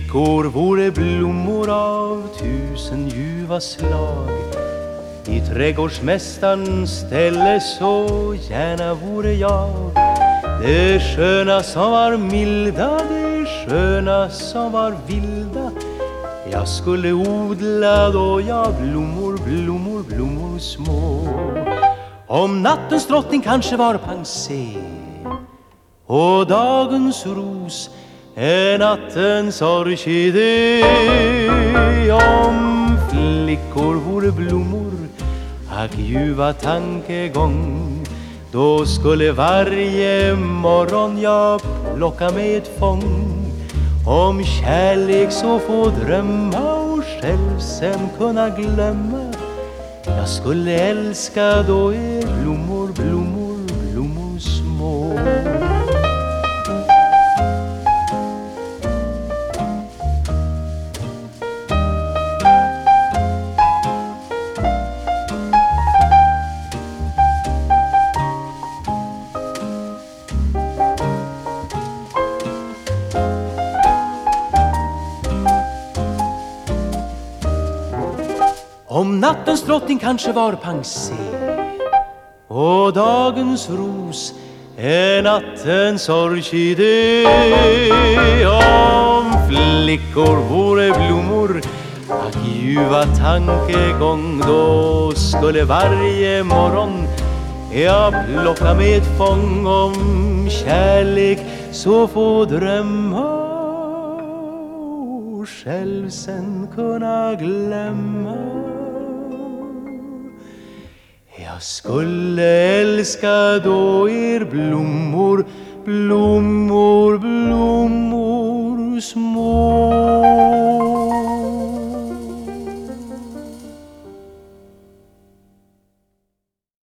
Flickor vore blommor av 1000 ljuva slag. I trädgårdsmästarens ställe så gärna vore jag. Det sköna som var milda, det sköna som var vilda. Jag skulle odla då jag blommor, blommor, blommor små. Om nattens drottning kanske var pensé och dagens ros är nattens orkidé. Om flickor vore blommor, ack ljuva tankegång. Då skulle varje morgon jag plocka med ett fång. Om kärlek så få drömma och själv sen kunna glömma. Jag skulle älska då blommor, blommor, blommor små. Om nattens drottning kanske var pensé och dagens ros är nattens orkidé. Om flickor vore blommor, ack ljuva tankegång. Då skulle varje morgon jag plocka med ett fång. Om kärlek så få drömma och själv sen kunna glömma. Jag skulle älska då blommor, blommor, blommor små.